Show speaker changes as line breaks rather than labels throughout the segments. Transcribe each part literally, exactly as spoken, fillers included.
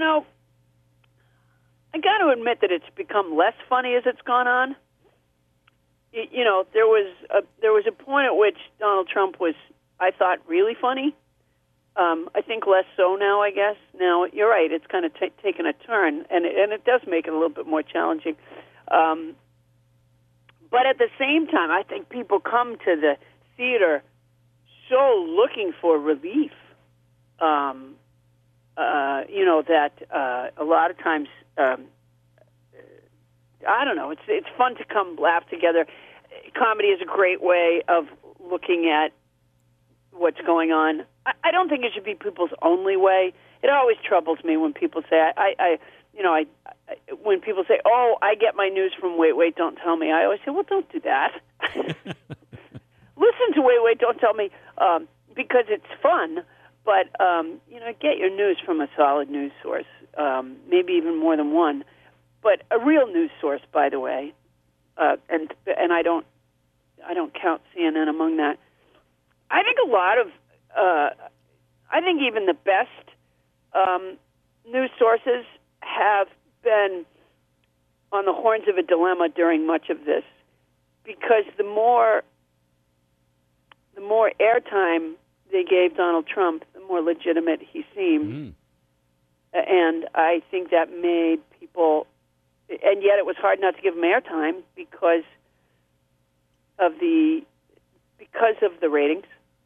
know, I got to admit that it's become less funny as it's gone on. You, you know, there was a there was a point at which Donald Trump was, I thought, really funny. Um, I think less so now, I guess. Now, you're right, it's kind of t- taken a turn, and it, and it does make it a little bit more challenging. Um, but at the same time, I think people come to the theater so looking for relief, um, uh, you know, that uh, a lot of times, um, I don't know, it's it's fun to come laugh together. Comedy is a great way of looking at what's going on. I, I don't think it should be people's only way. It always troubles me when people say, I, I, I you know, I, I, when people say, oh, I get my news from Wait, Wait, Don't Tell Me. I always say, well, don't do that. Listen to Wait, Wait, Don't Tell Me um, because it's fun, but, um, you know, get your news from a solid news source, um, maybe even more than one, but a real news source, by the way, uh, and and I don't I don't count C N N among that. I think a lot of, uh, I think even the best um, news sources have been on the horns of a dilemma during much of this, because the more the more airtime they gave Donald Trump, the more legitimate he seemed. Mm. And I think that made people, and yet it was hard not to give him airtime because of the because of the ratings.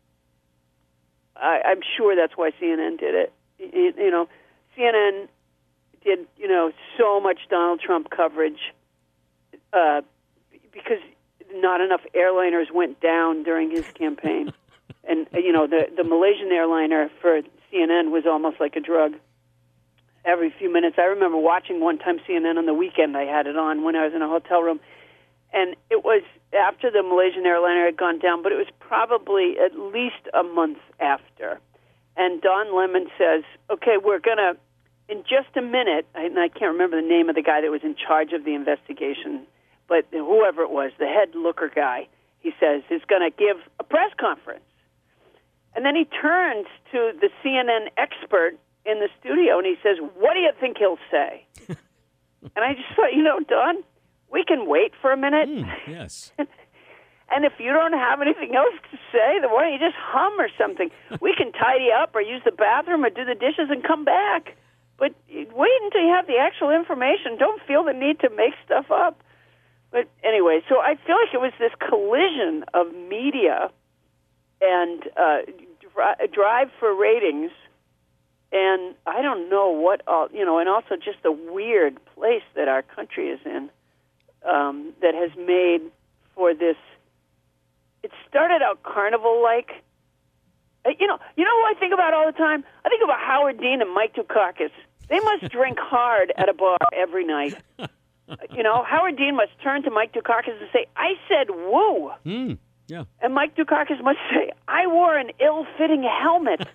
I, I'm sure that's why C N N did it. You, you know, C N N did, you know, so much Donald Trump coverage uh, because not enough airliners went down during his campaign. And, you know, the, the Malaysian airliner for C N N was almost like a drug. Every few minutes, I remember watching one time C N N on the weekend. I had it on when I was in a hotel room. And it was after the Malaysian airliner had gone down, but it was probably at least a month after. And Don Lemon says, okay, we're going to, in just a minute, and I can't remember the name of the guy that was in charge of the investigation, but whoever it was, the head looker guy, he says, is going to give a press conference. And then he turns to the C N N expert in the studio, and he says, what do you think he'll say? And I just thought, you know, Don, we can wait for a minute.
Mm, yes.
And if you don't have anything else to say, then why don't you just hum or something? We can tidy up or use the bathroom or do the dishes and come back. But wait until you have the actual information. Don't feel the need to make stuff up. But anyway, so I feel like it was this collision of media and uh, dri- drive for ratings, and I don't know what all, you know, and also just the weird place that our country is in um, that has made for this. It started out carnival-like. Uh, you know, you know who I think about all the time? I think about Howard Dean and Mike Dukakis. They must drink hard at a bar every night. You know, Howard Dean must turn to Mike Dukakis and say, I said woo.
Mm, yeah.
And Mike Dukakis must say, I wore an ill-fitting helmet.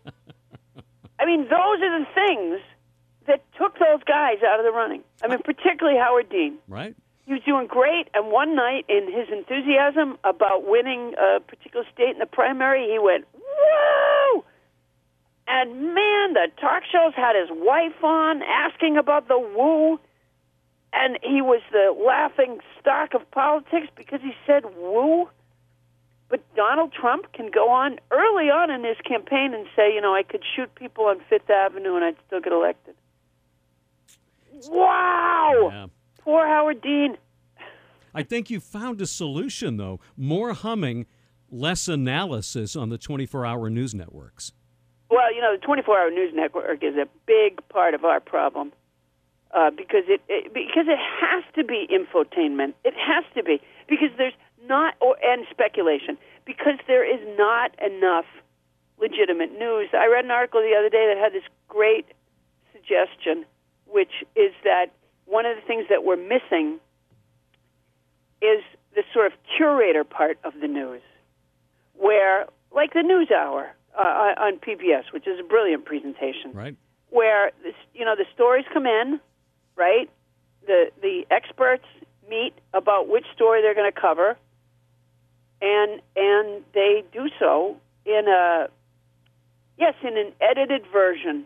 I mean, those are the things that took those guys out of the running. I mean, particularly Howard Dean.
Right.
He was doing great, and one night in his enthusiasm about winning a particular state in the primary, he went, woo! And, man, the talk shows had his wife on asking about the woo, and he was the laughing stock of politics because he said woo. But Donald Trump can go on early on in his campaign and say, you know, I could shoot people on Fifth Avenue and I'd still get elected. Wow!
Yeah.
Poor Howard Dean.
I think you found a solution, though. More humming, less analysis on the twenty-four hour news networks.
Well, you know, the twenty-four hour news network is a big part of our problem uh, because it, it because it has to be infotainment. It has to be because there's not or and speculation because there is not enough legitimate news. I read an article the other day that had this great suggestion, which is that one of the things that we're missing is the sort of curator part of the news, where, like the News Hour uh, on P B S, which is a brilliant presentation,
right?
Where this, you know, the stories come in, right? The the experts meet about which story they're going to cover, and and they do so in a yes, in an edited version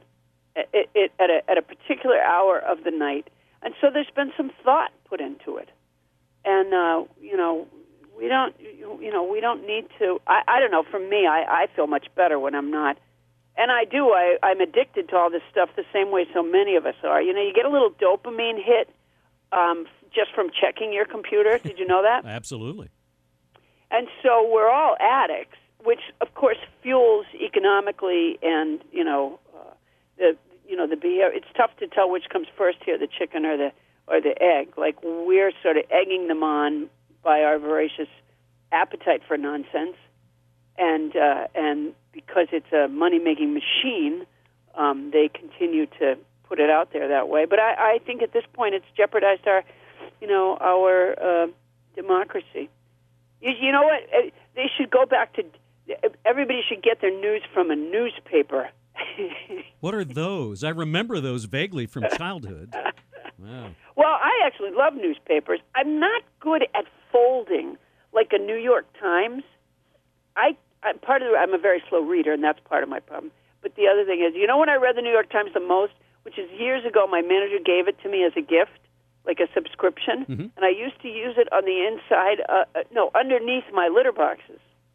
it, it, at, a, at a particular hour of the night. And so there's been some thought put into it. And, uh, you know, we don't, you know, we don't need to, I, I don't know, for me, I, I feel much better when I'm not. And I do, I, I'm addicted to all this stuff the same way so many of us are. You know, you get a little dopamine hit um, just from checking your computer. Did you know that?
Absolutely.
And so we're all addicts, which, of course, fuels economically and, you know, uh, the, you know, the behavior. It's tough to tell which comes first here, the chicken or the or the egg. Like, we're sort of egging them on by our voracious appetite for nonsense. And uh, and because it's a money-making machine, um, they continue to put it out there that way. But I, I think at this point it's jeopardized our, you know, our uh, democracy. You, you know what? They should go back to, everybody should get their news from a newspaper.
What are those? I remember those vaguely from childhood. Wow.
Well, I actually love newspapers. I'm not good at folding like a New York Times. I, I'm part of the, I'm a very slow reader, and that's part of my problem. But the other thing is, you know when I read the New York Times the most, which is years ago, my manager gave it to me as a gift, like a subscription,
mm-hmm.
and I used to use it on the inside, uh, uh, no, underneath my litter boxes.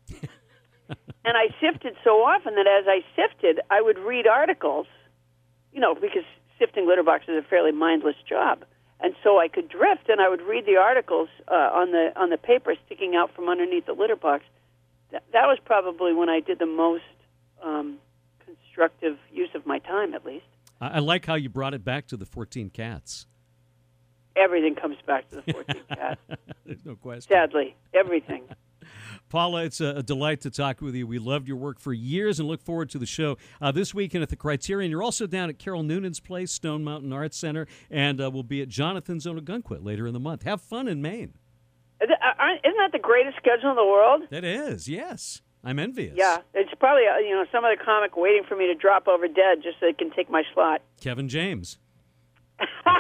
And I sifted so often that as I sifted, I would read articles, you know, because sifting litter boxes is a fairly mindless job. And so I could drift, and I would read the articles uh, on the on the paper sticking out from underneath the litter box. Th- that was probably when I did the most um, constructive use of my time, at least.
I, I like how you brought it back to the fourteen cats.
Everything comes back to the fourteen cats.
There's no question.
Sadly, everything.
Paula, it's a, a delight to talk with you. We loved your work for years and look forward to the show uh, this weekend at the Criterion. You're also down at Carol Noonan's place, Stone Mountain Arts Center, and uh, we'll be at Jonathan's Onegunkwa later in the month. Have fun in Maine.
Isn't that the greatest schedule in the world?
It is, yes. I'm envious.
Yeah, it's probably uh, you know some other comic waiting for me to drop over dead just so they can take my slot.
Kevin James.
I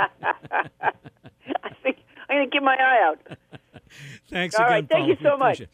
think I'm going to keep my eye out.
Thanks
All
again,
right, thank
Paula.
you so
We
much.